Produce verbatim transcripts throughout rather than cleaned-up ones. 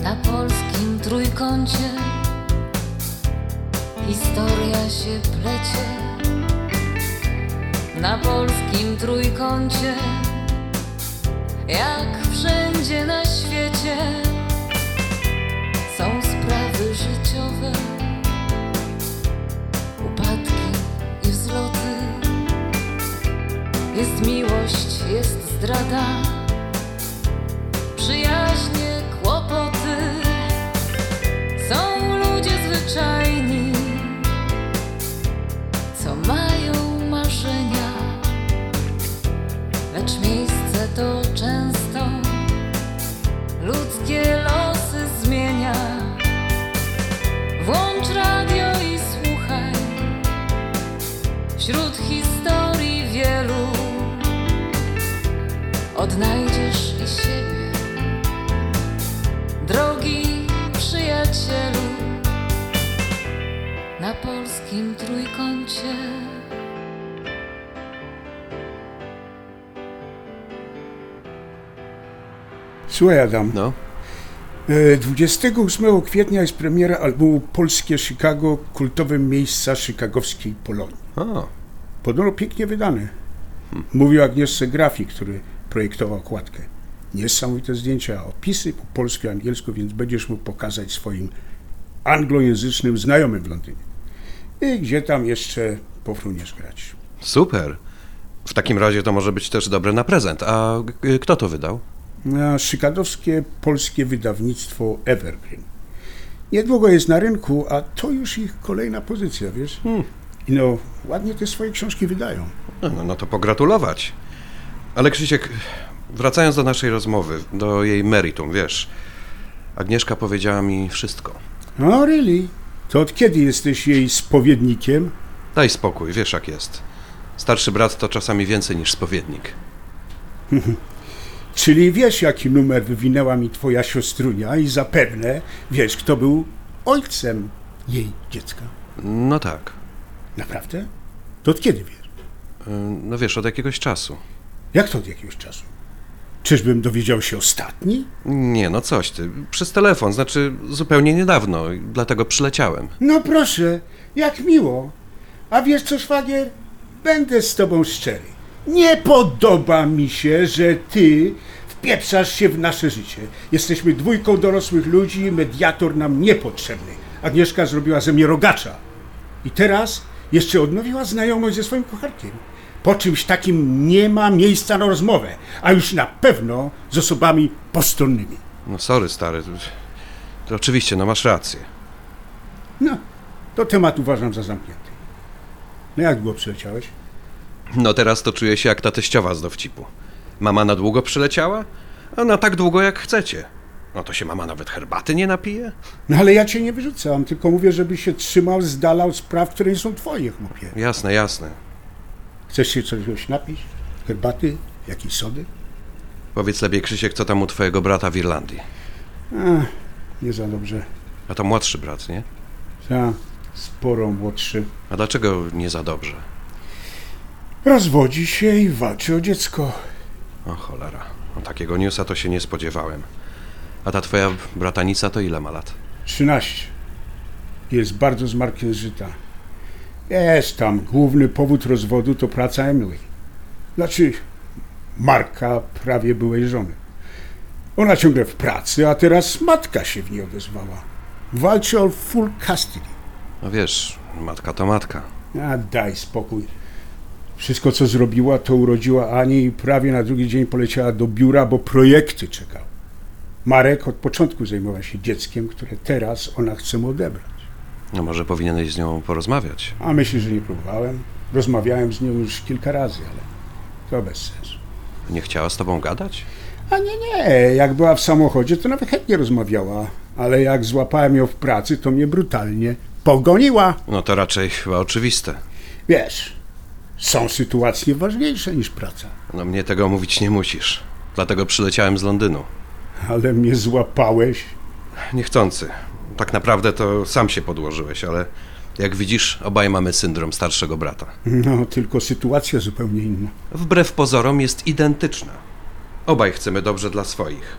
Na polskim trójkącie historia się plecie. Na polskim trójkącie, jak wszędzie na świecie, są sprawy życiowe, upadki i wzloty. Jest miłość, jest zdrada, przyjaźnie, kłopoty. Są ludzie zwyczajni, co mają marzenia, lecz miejsce to często ludzkie losy zmienia. Włącz radio i słuchaj, wśród historii wielu odnajdziesz i siebie, drogi przyjacielu. Na polskim trójkącie. Słuchaj, Adam. No? dwudziestego ósmego kwietnia jest premiera albumu Polskie Chicago, kultowe miejsca chicagowskiej Polonii. A. Podobno pięknie wydane. Hmm. Mówił Agnieszce grafik, który projektował okładkę. Niesamowite zdjęcia, opisy po polsku i angielsku, więc będziesz mógł pokazać swoim anglojęzycznym znajomym w Londynie. I gdzie tam jeszcze pofruniesz grać. Super. W takim razie to może być też dobre na prezent. A g- kto to wydał? Na chicagowskie polskie wydawnictwo Evergreen. Niedługo jest na rynku, a to już ich kolejna pozycja, wiesz? Hmm. I no, ładnie te swoje książki wydają. No, no, no to pogratulować. Ale Krzysiek, wracając do naszej rozmowy, do jej meritum, wiesz, Agnieszka powiedziała mi wszystko. Oh, really? To od kiedy jesteś jej spowiednikiem? Daj spokój, wiesz jak jest. Starszy brat to czasami więcej niż spowiednik. Czyli wiesz, jaki numer wywinęła mi twoja siostrunia i zapewne wiesz, kto był ojcem jej dziecka. No tak. Naprawdę? To od kiedy wiesz? No wiesz, od jakiegoś czasu. Jak to od jakiegoś czasu? Czyżbym dowiedział się ostatni? Nie, no coś ty. Przez telefon, znaczy zupełnie niedawno, dlatego przyleciałem. No proszę, jak miło. A wiesz co, szwagier? Będę z tobą szczery. Nie podoba mi się, że ty wpieprzasz się w nasze życie. Jesteśmy dwójką dorosłych ludzi, mediator nam niepotrzebny. Agnieszka zrobiła ze mnie rogacza. I teraz jeszcze odnowiła znajomość ze swoim kochankiem. Po czymś takim nie ma miejsca na rozmowę, a już na pewno z osobami postronnymi. No sorry, stary. To, to oczywiście, no masz rację. No, to temat uważam za zamknięty. No jak długo przyleciałeś? No teraz to czuję się jak ta teściowa z dowcipu. Mama na długo przyleciała? A na tak długo jak chcecie. No to się mama nawet herbaty nie napije? No ale ja cię nie wyrzucam, tylko mówię, żeby się trzymał z dala od spraw, które nie są twoje, chłopie. Jasne, jasne. Chcesz się czegoś napić? Herbaty? Jakiejś sody? Powiedz lepiej, Krzysiek, co tam u twojego brata w Irlandii? A, nie za dobrze. A to młodszy brat, nie? Ta, sporo młodszy. A dlaczego nie za dobrze? Rozwodzi się i walczy o dziecko. O cholera, no, takiego newsa to się nie spodziewałem. A ta twoja bratanica to ile ma lat? trzynaście. Jest bardzo zmarkierzyta. Jest tam, główny powód rozwodu to praca Emily. Znaczy, Marka prawie byłej żony. Ona ciągle w pracy, a teraz matka się w niej odezwała. Walczy o full custody. No wiesz, matka to matka. A daj spokój. Wszystko, co zrobiła, to urodziła Ani i prawie na drugi dzień poleciała do biura, bo projekty czekał. Marek od początku zajmował się dzieckiem, które teraz ona chce mu odebrać. No może powinieneś z nią porozmawiać. A myślę, że nie próbowałem. Rozmawiałem z nią już kilka razy, ale to bez sensu. Nie chciała z tobą gadać? A nie, nie. Jak była w samochodzie, to nawet chętnie rozmawiała. Ale jak złapałem ją w pracy, to mnie brutalnie pogoniła. No to raczej chyba oczywiste. Wiesz, są sytuacje ważniejsze niż praca. No mnie tego mówić nie musisz. Dlatego przyleciałem z Londynu. Ale mnie złapałeś. Niechcący. Tak naprawdę to sam się podłożyłeś, ale jak widzisz, obaj mamy syndrom starszego brata. No, tylko sytuacja zupełnie inna. Wbrew pozorom jest identyczna. Obaj chcemy dobrze dla swoich.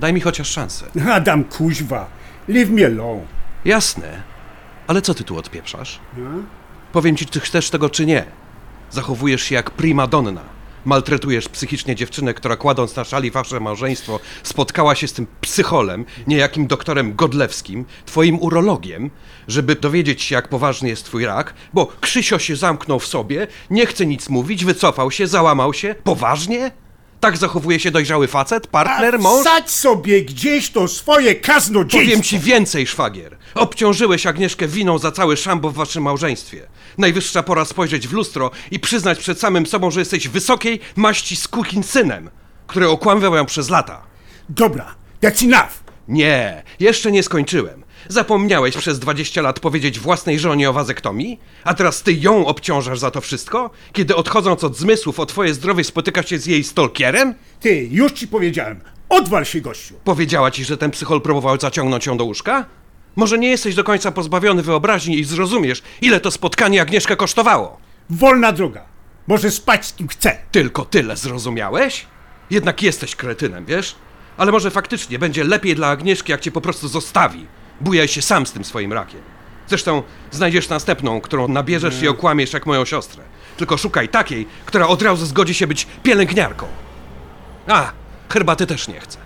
Daj mi chociaż szansę. Adam, kuźwa, leave me alone. Jasne, ale co ty tu odpieprzasz? No? Powiem ci, czy chcesz tego, czy nie. Zachowujesz się jak prima donna. Maltretujesz psychicznie dziewczynę, która kładąc na szali wasze małżeństwo spotkała się z tym psycholem, niejakim doktorem Godlewskim, twoim urologiem, żeby dowiedzieć się, jak poważny jest twój rak, bo Krzysio się zamknął w sobie, nie chce nic mówić, wycofał się, załamał się. Poważnie? Tak zachowuje się dojrzały facet, partner, A mąż? wsadź sobie gdzieś to swoje kaznodziejstwo. Powiem ci więcej, szwagier. Obciążyłeś Agnieszkę winą za cały szambo w waszym małżeństwie. Najwyższa pora spojrzeć w lustro i przyznać przed samym sobą, że jesteś wysokiej maści synem, który okłamywał ją przez lata. Dobra, that's enough. Nie, jeszcze nie skończyłem. Zapomniałeś przez dwadzieścia lat powiedzieć własnej żonie o wazektomii? A teraz ty ją obciążasz za to wszystko? Kiedy odchodząc od zmysłów o twoje zdrowie spotykasz się z jej stalkierem? Ty, już ci powiedziałem, odwal się, gościu. Powiedziała ci, że ten psychol próbował zaciągnąć ją do łóżka? Może nie jesteś do końca pozbawiony wyobraźni i zrozumiesz, ile to spotkanie Agnieszkę kosztowało? Wolna droga. Może spać z kim chce. Tylko tyle zrozumiałeś? Jednak jesteś kretynem, wiesz? Ale może faktycznie będzie lepiej dla Agnieszki, jak cię po prostu zostawi. Bujaj się sam z tym swoim rakiem. Zresztą znajdziesz następną, którą nabierzesz i okłamiesz jak moją siostrę. Tylko szukaj takiej, która od razu zgodzi się być pielęgniarką. A, herbaty też nie chcę.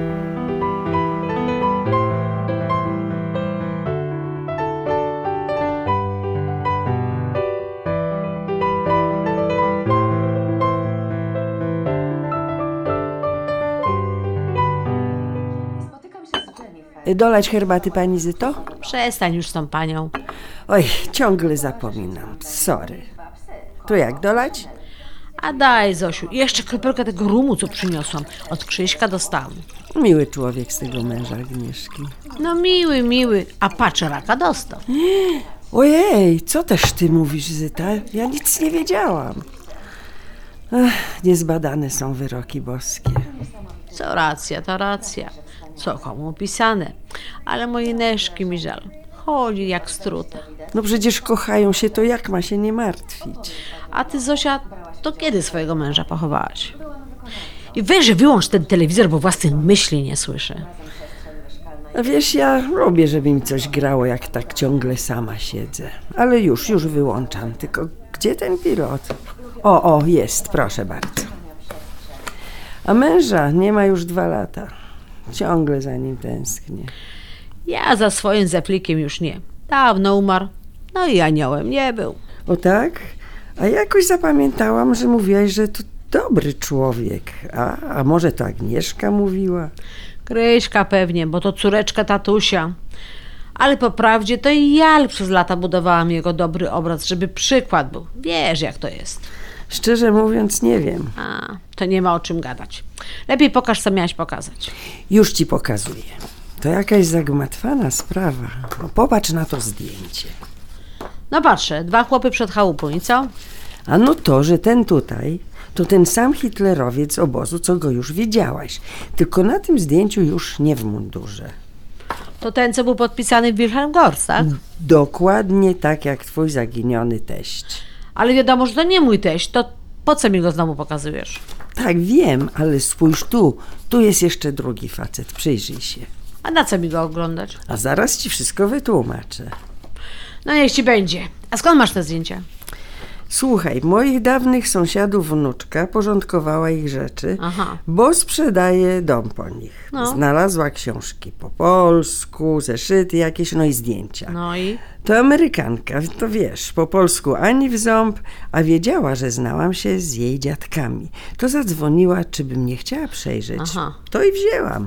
Dolać herbaty, pani Zyto? Przestań już z tą panią. Oj, ciągle zapominam. Sorry. To jak, dolać? A daj, Zosiu, jeszcze kropelkę tego rumu, co przyniosłam. Od Krzyśka dostałam. Miły człowiek z tego męża Agnieszki. No miły, miły, a patrz, raka dostał. Ojej, co też ty mówisz, Zyta? Ja nic nie wiedziałam. Ach, niezbadane są wyroki boskie. Co racja, to racja. Co komu pisane. Ale mojej Neszki mi żal. Chodzi jak struta. No przecież kochają się, to jak ma się nie martwić? A ty, Zosia, to kiedy swojego męża pochowałaś? I weź, że wyłącz ten telewizor, bo własnych myśli nie słyszę. A wiesz, ja lubię, żeby mi coś grało, jak tak ciągle sama siedzę. Ale już, już wyłączam. Tylko gdzie ten pilot? O, o, jest, proszę bardzo. A męża nie ma już dwa lata. Ciągle za nim tęsknię. Ja za swoim zeplikiem już nie. Dawno umarł. No i aniołem nie był. O tak? A jakoś zapamiętałam, że mówiłaś, że to dobry człowiek. A, a może to Agnieszka mówiła? Kryśka pewnie, bo to córeczka tatusia. Ale po prawdzie to i ja przez lata budowałam jego dobry obraz, żeby przykład był. Wiesz, jak to jest. Szczerze mówiąc, nie wiem. A, to nie ma o czym gadać. Lepiej pokaż, co miałaś pokazać. Już ci pokazuję. To jakaś zagmatwana sprawa. No, popatrz na to zdjęcie. No patrzę, dwa chłopy przed chałupą i co? A no to, że ten tutaj, to ten sam hitlerowiec obozu, co go już widziałaś. Tylko na tym zdjęciu już nie w mundurze. To ten, co był podpisany w Wilhelmgors, tak? Dokładnie tak jak twój zaginiony teść. Ale wiadomo, że to nie mój teść, to po co mi go znowu pokazujesz? Tak, wiem, ale spójrz tu. Tu jest jeszcze drugi facet. Przyjrzyj się. A na co mi go oglądać? A zaraz ci wszystko wytłumaczę. No niech ci będzie. A skąd masz te zdjęcia? Słuchaj, moich dawnych sąsiadów wnuczka porządkowała ich rzeczy, Aha. bo sprzedaje dom po nich. No. Znalazła książki po polsku, zeszyty jakieś, no i zdjęcia. No i? To Amerykanka, to wiesz, po polsku ani w ząb, a wiedziała, że znałam się z jej dziadkami. To zadzwoniła, czy bym nie chciała przejrzeć. Aha. To i wzięłam.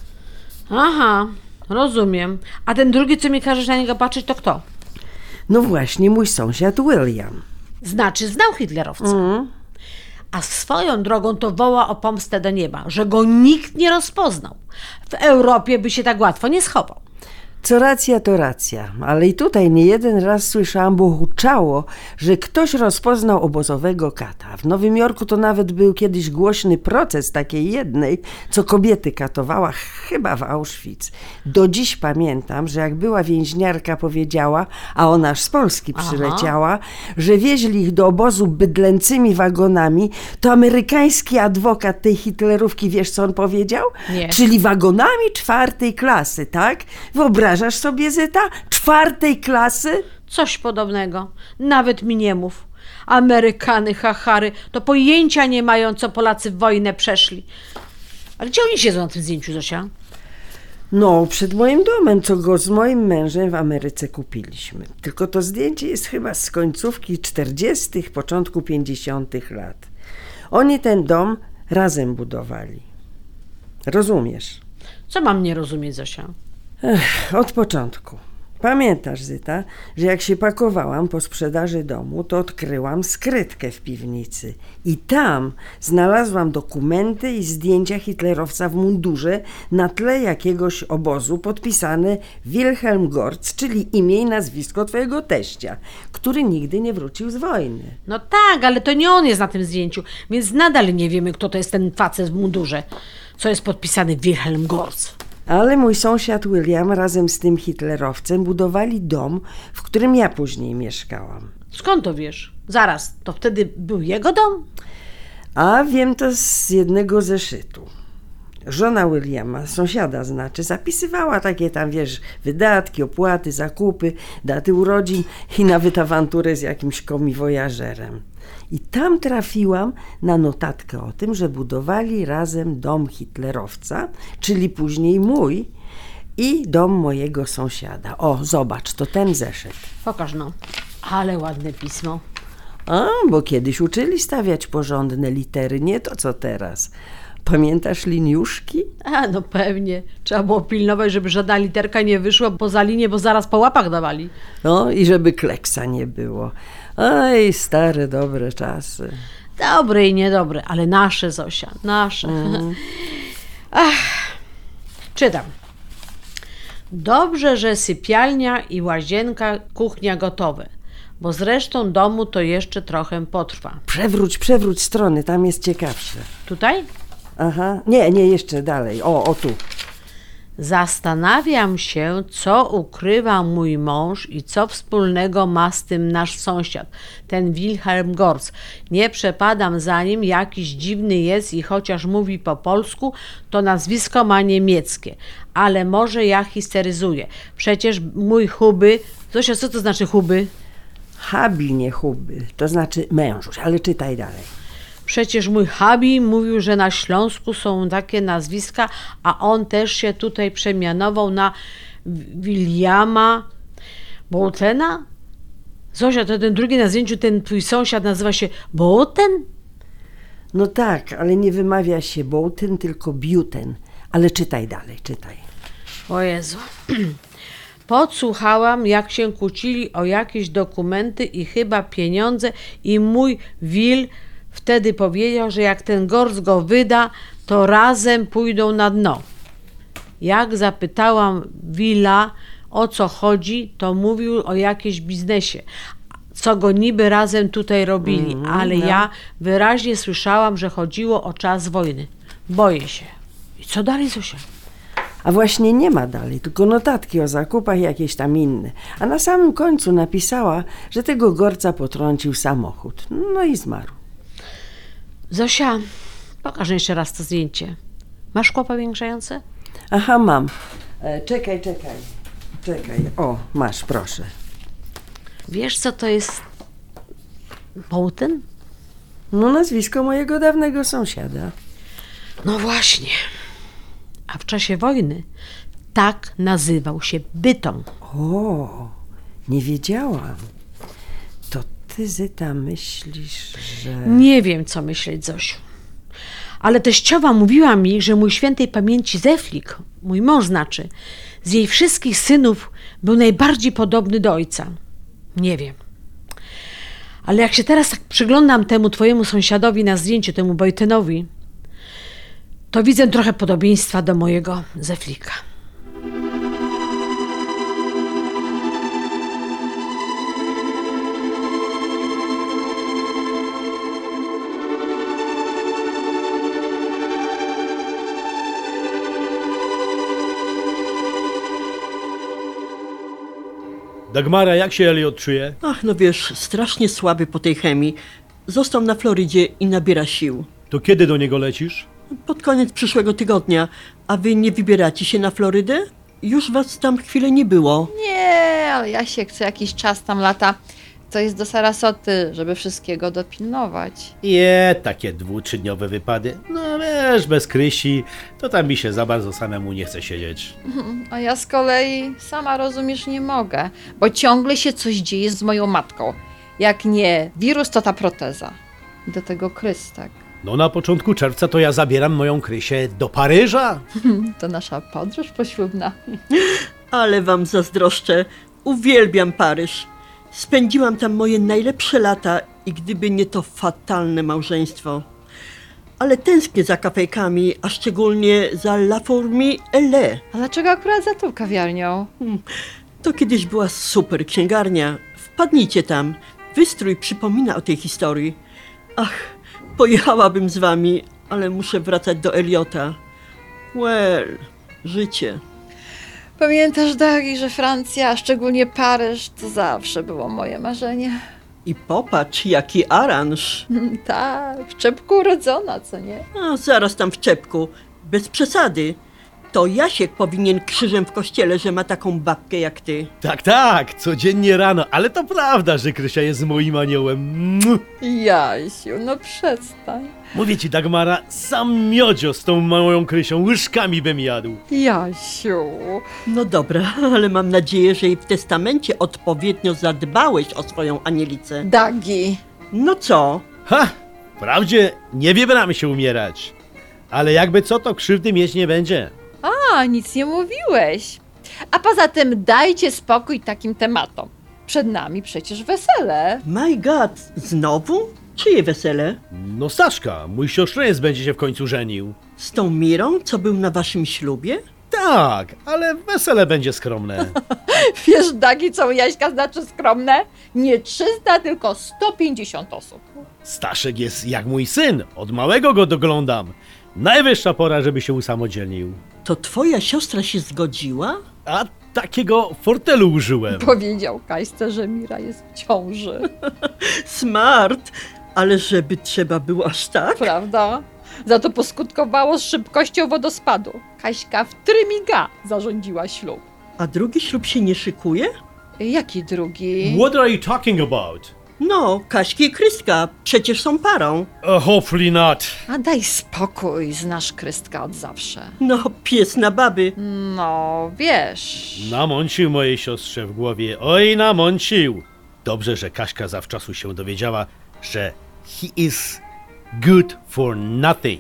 Aha, rozumiem. A ten drugi, co mi każesz na niego patrzeć, to kto? No właśnie, mój sąsiad William. Znaczy, znał hitlerowca. Mm. A swoją drogą to woła o pomstę do nieba, że go nikt nie rozpoznał. W Europie by się tak łatwo nie schował. Co racja, to racja, ale i tutaj nie jeden raz słyszałam, bo huczało, że ktoś rozpoznał obozowego kata. W Nowym Jorku to nawet był kiedyś głośny proces takiej jednej, co kobiety katowała, chyba w Auschwitz. Do dziś pamiętam, że jak była więźniarka powiedziała, a ona aż z Polski przyleciała, że wieźli ich do obozu bydlęcymi wagonami, to amerykański adwokat tej hitlerówki, wiesz co on powiedział? Nie. Czyli wagonami czwartej klasy, tak? Wyobrażasz sobie, Zyta? Czwartej klasy? Coś podobnego. Nawet mi nie mów. Amerykany, hachary, to pojęcia nie mają, co Polacy w wojnę przeszli. Ale gdzie oni siedzą na tym zdjęciu, Zosia? No, przed moim domem, co go z moim mężem w Ameryce kupiliśmy. Tylko to zdjęcie jest chyba z końcówki czterdziestych, początku pięćdziesiątych lat. Oni ten dom razem budowali. Rozumiesz? Co mam nie rozumieć, Zosia? Ech, od początku. Pamiętasz, Zyta, że jak się pakowałam po sprzedaży domu, to odkryłam skrytkę w piwnicy. I tam znalazłam dokumenty i zdjęcia hitlerowca w mundurze na tle jakiegoś obozu podpisane Wilhelm Gorz, czyli imię i nazwisko twojego teścia, który nigdy nie wrócił z wojny. No tak, ale to nie on jest na tym zdjęciu, więc nadal nie wiemy, kto to jest ten facet w mundurze, co jest podpisany Wilhelm Gorz. Ale mój sąsiad William razem z tym hitlerowcem budowali dom, w którym ja później mieszkałam. Skąd to wiesz? Zaraz, to wtedy był jego dom? A wiem to z jednego zeszytu. Żona Williama, sąsiada znaczy, zapisywała takie tam, wiesz, wydatki, opłaty, zakupy, daty urodzin i nawet awanturę z jakimś komiwojażerem. I tam trafiłam na notatkę o tym, że budowali razem dom hitlerowca, czyli później mój, i dom mojego sąsiada. O, zobacz, to ten zeszyt. Pokaż no. Ale ładne pismo. A, bo kiedyś uczyli stawiać porządne litery, nie to co teraz. Pamiętasz liniuszki? A, no pewnie. Trzeba było pilnować, żeby żadna literka nie wyszła poza linię, bo zaraz po łapach dawali. No i żeby kleksa nie było. Oj, stare, dobre czasy. Dobre i niedobre, ale nasze, Zosia, nasze. Mm. Ach, czytam. Dobrze, że sypialnia i łazienka, kuchnia gotowe, bo zresztą domu to jeszcze trochę potrwa. Przewróć, przewróć strony, tam jest ciekawsze. Tutaj? Aha, nie, nie, jeszcze dalej. O, o tu. Zastanawiam się, co ukrywa mój mąż i co wspólnego ma z tym nasz sąsiad, ten Wilhelm Gorz. Nie przepadam za nim, jakiś dziwny jest i chociaż mówi po polsku, to nazwisko ma niemieckie. Ale może ja histeryzuję. Przecież mój Huby... Zosia, co to znaczy Huby? Habi, nie huby, to znaczy mężuś, ale czytaj dalej. Przecież mój Habi mówił, że na Śląsku są takie nazwiska, a on też się tutaj przemianował na Williama Bołtena? Zosia, to ten drugi na zdjęciu, ten twój sąsiad nazywa się Bołten? No tak, ale nie wymawia się Bołten, tylko Biuten. Ale czytaj dalej, czytaj. O Jezu. Podsłuchałam, jak się kłócili o jakieś dokumenty i chyba pieniądze i mój Will wtedy powiedział, że jak ten Gorz go wyda, to razem pójdą na dno. Jak zapytałam Willa, o co chodzi, to mówił o jakimś biznesie, co go niby razem tutaj robili, Mm, ale no. ja wyraźnie słyszałam, że chodziło o czas wojny. Boję się. I co dalej, Zosia? A właśnie nie ma dalej, tylko notatki o zakupach jakieś tam inne. A na samym końcu napisała, że tego Gorca potrącił samochód. No i zmarł. Zosia, pokaż jeszcze raz to zdjęcie. Masz szkło powiększające? Aha, mam. E, czekaj, czekaj. Czekaj. O, masz, proszę. Wiesz, co to jest Bołten? No nazwisko mojego dawnego sąsiada. No właśnie. A w czasie wojny tak nazywał się Bytom. O, nie wiedziałam. To ty, Zyta, myślisz, że... Nie wiem, co myśleć, Zosiu. Ale teściowa mówiła mi, że mój świętej pamięci Zeflik, mój mąż znaczy, z jej wszystkich synów był najbardziej podobny do ojca. Nie wiem. Ale jak się teraz tak przyglądam temu twojemu sąsiadowi na zdjęciu, temu Bojtenowi, to widzę trochę podobieństwa do mojego Zeflika. Dagmara, jak się Elliot czuje? Ach, no wiesz, strasznie słaby po tej chemii. Został na Florydzie i nabiera sił. To kiedy do niego lecisz? Pod koniec przyszłego tygodnia. A wy nie wybieracie się na Florydę? Już was tam chwilę nie było. Nie, ale ja się chcę jakiś czas tam lata. To jest do Sarasoty, żeby wszystkiego dopilnować. Je, takie dwu, trzydniowe wypady. No wiesz, bez Krysi, to tam mi się za bardzo samemu nie chce siedzieć. A ja z kolei sama, rozumiesz, nie mogę, bo ciągle się coś dzieje z moją matką. Jak nie wirus, to ta proteza. I do tego Krystek. No na początku czerwca to ja zabieram moją Krysię do Paryża. To nasza podróż poślubna. Ale wam zazdroszczę. Uwielbiam Paryż. Spędziłam tam moje najlepsze lata i gdyby nie to fatalne małżeństwo. Ale tęsknię za kafejkami, a szczególnie za La Fourmi Elle. A dlaczego akurat za tą kawiarnią? To kiedyś była super księgarnia. Wpadnijcie tam. Wystrój przypomina o tej historii. Ach, pojechałabym z wami, ale muszę wracać do Eliota. Well, życie. Pamiętasz, Dagi, że Francja, a szczególnie Paryż, to zawsze było moje marzenie. I popatrz, jaki aranż. Tak, w czepku urodzona, co nie? A zaraz tam w czepku. Bez przesady. To Jasiek powinien krzyżem w kościele, że ma taką babkę jak ty. Tak, tak, codziennie rano, ale to prawda, że Krysia jest moim aniołem. Mu. Jasiu, no przestań. Mówię ci, Dagmara, sam miodzio z tą moją Krysią łyżkami bym jadł. Jasiu. No dobra, ale mam nadzieję, że i w testamencie odpowiednio zadbałeś o swoją anielicę. Dagi. No co? Ha! Wprawdzie nie wybieramy się umierać, ale jakby co, to krzywdy mieć nie będzie. A, nic nie mówiłeś. A poza tym dajcie spokój takim tematom. Przed nami przecież wesele. My God, znowu? Czyje wesele? No Staszka, mój siostrzeniec będzie się w końcu żenił. Z tą Mirą, co był na waszym ślubie? Tak, ale wesele będzie skromne. Wiesz, Dagi, co u Jaśka znaczy skromne? Nie trzysta, tylko sto pięćdziesiąt osób. Staszek jest jak mój syn, od małego go doglądam. Najwyższa pora, żeby się usamodzielnił. To twoja siostra się zgodziła? A takiego fortelu użyłem. Powiedział Kajsce, że Mira jest w ciąży. Smart, ale żeby trzeba było aż tak? Prawda? Za to poskutkowało z szybkością wodospadu. Kaśka w trymiga zarządziła ślub. A drugi ślub się nie szykuje? Jaki drugi? What are you talking about? No, Kaśki i Krystka, przecież są parą. Uh, hopefully not. A daj spokój, znasz Krystka od zawsze. No, pies na baby. No, wiesz. Namącił mojej siostrze w głowie. Oj, namącił. Dobrze, że Kaśka zawczasu się dowiedziała, że he is good for nothing.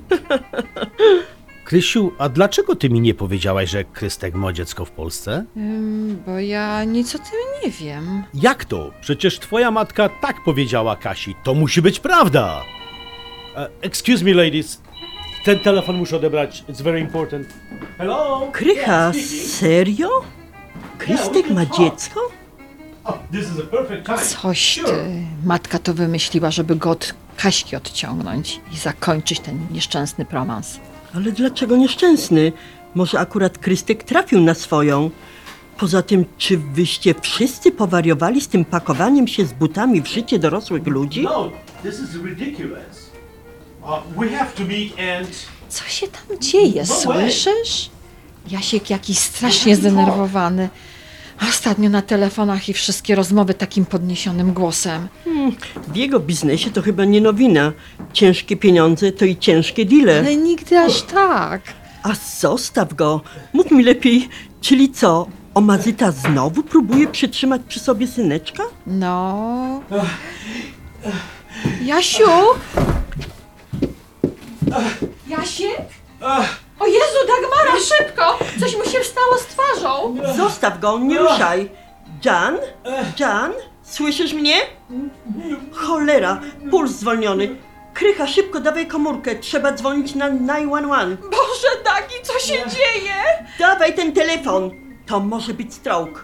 Krysiu, a dlaczego ty mi nie powiedziałaś, że Krystek ma dziecko w Polsce? Ym, bo ja nic o tym nie wiem. Jak to? Przecież twoja matka tak powiedziała Kasi. To musi być prawda. Uh, excuse me, ladies. Ten telefon muszę odebrać. It's very important. Hello? Krycha, serio? Krystek ma dziecko? Oh, this is a perfect time. Coś ty. Matka to wymyśliła, żeby go od Kaśki odciągnąć i zakończyć ten nieszczęsny romans. Ale dlaczego nieszczęsny? Może akurat Krystek trafił na swoją. Poza tym, czy wyście wszyscy powariowali z tym pakowaniem się z butami w życie dorosłych ludzi? No, this is ridiculous. Uh, we have to meet and... Co się tam dzieje, słyszysz? Jasiek jakiś strasznie zdenerwowany. Ostatnio na telefonach i wszystkie rozmowy takim podniesionym głosem. Hmm, w jego biznesie to chyba nie nowina. Ciężkie pieniądze to i ciężkie deale. Ale nigdy aż tak. A zostaw go. Mów mi lepiej, czyli co? Omazyta znowu próbuje przytrzymać przy sobie syneczka? No. Jasiu? Jasiek? O Jezu, Dagmara, szybko! Coś mu się wstało z twarzą. Zostaw go, nie ruszaj. Jan? Jan? Słyszysz mnie? Cholera, puls zwolniony. Krycha, szybko dawaj komórkę, trzeba dzwonić na dziewięć jeden jeden. Boże, Dagi, co się dzieje? Dawaj ten telefon, to może być stroke.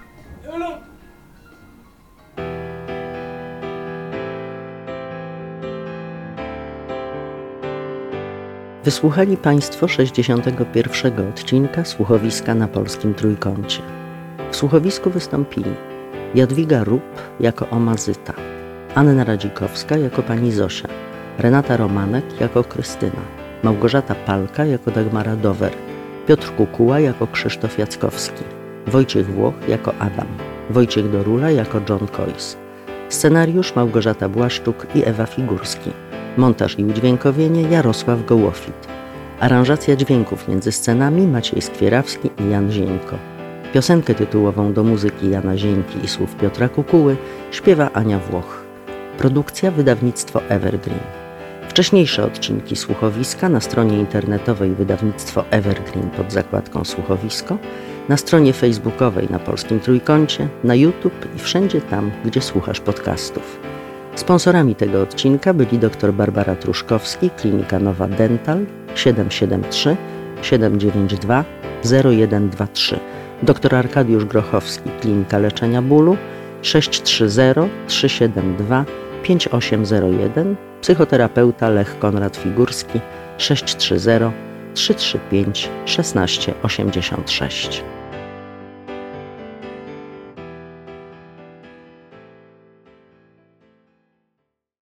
Wysłuchali Państwo sześćdziesiątego pierwszego odcinka Słuchowiska na Polskim Trójkącie. W słuchowisku wystąpili Jadwiga Rup jako Omazyta, Anna Radzikowska jako pani Zosia, Renata Romanek jako Krystyna, Małgorzata Palka jako Dagmara Dower, Piotr Kukuła jako Krzysztof Jackowski, Wojciech Włoch jako Adam, Wojciech Dorula jako John Coyce. Scenariusz Małgorzata Błaszczuk i Ewa Figurski. Montaż i udźwiękowienie Jarosław Gołofit. Aranżacja dźwięków między scenami Maciej Skwierawski i Jan Zieńko. Piosenkę tytułową do muzyki Jana Zieńki i słów Piotra Kukuły śpiewa Ania Włoch. Produkcja wydawnictwo Evergreen. Wcześniejsze odcinki Słuchowiska na stronie internetowej wydawnictwo Evergreen pod zakładką Słuchowisko, na stronie facebookowej na Polskim Trójkącie, na YouTube i wszędzie tam, gdzie słuchasz podcastów. Sponsorami tego odcinka byli dr Barbara Truszkowski, Klinika Nowa Dental siedem siedem trzy siedem dziewięć dwa zero jeden dwa trzy, dr Arkadiusz Grochowski, Klinika Leczenia Bólu sześć trzy zero trzy siedem dwa pięć osiem zero jeden, psychoterapeuta Lech Konrad Figurski sześć trzy zero trzy trzy pięć jeden sześć osiem sześć.